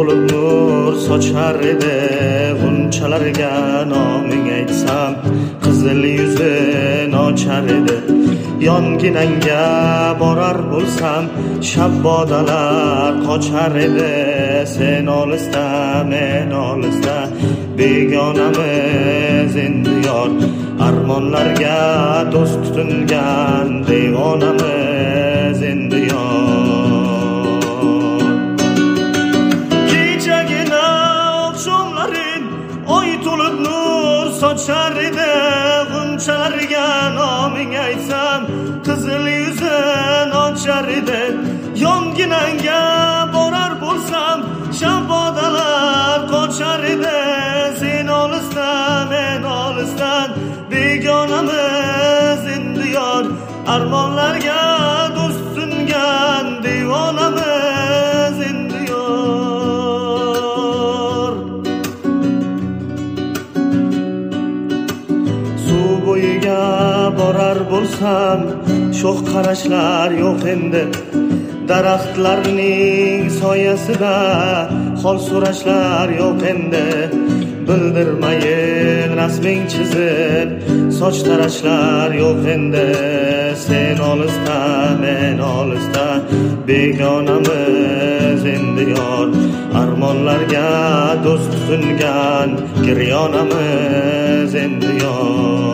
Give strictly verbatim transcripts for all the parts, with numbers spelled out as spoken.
to'lib nur sochar edi. G'unchalarga noming aytsam, qizil yuzin ochar edi. Yonginangga borar bo'lsam, shabbodalar qochar edi. Sen olisda, men olisda, begonamiz endi yor. Armonlarga do'st tutingan devonamiz endi yor. Kechagina oqshomlarin oy to'lib nur sochar edi. G'unchalarga noming aytsam, qizil yuzin ochar edi. Yonginangga borar bo'lsam, shabbodalar qochar edi. Sen olisdan, men olisdan, begonamiz endi yor. Armonlarga do'st tutingan devonamiz endi yor. Suv bo'yiga borar bo'lsam, sho'x qarashlar yo'q endi. Daraxtlarning soyasida hol so'rashlar yo'q endi. Bildirmayin rasming chizib, soch tarashlar yo'q endi. Sen olisda, men olisda, begonamiz endi yor. Armonlarga do'st tutingan giryonamiz endi yor.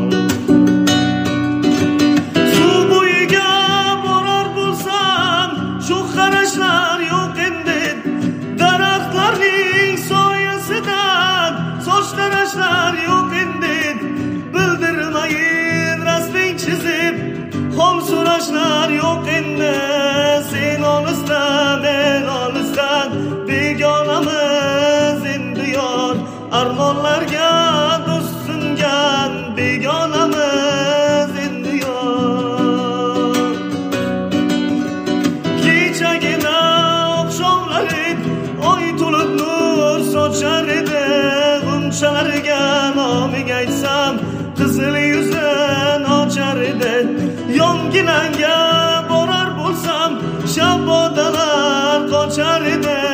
Qarashlar yo'q endi. Daraxtlarning soyasidan soch tarashlar yo'q endi. Bildirmayin rasming chizib, hol so'rashlar yo'q endi. Sen olisdan, men olisdan, begonamiz endi yor. Armonlarga do'st tutingan begonamiz endi yor. Kechagina oqshomlarin oy to'lib nur sochar edi. G'unchalarga noming aytsam, qizil yuzin ochar edi. Yonginangga borar bo'lsam, shabbodalar qochar edi.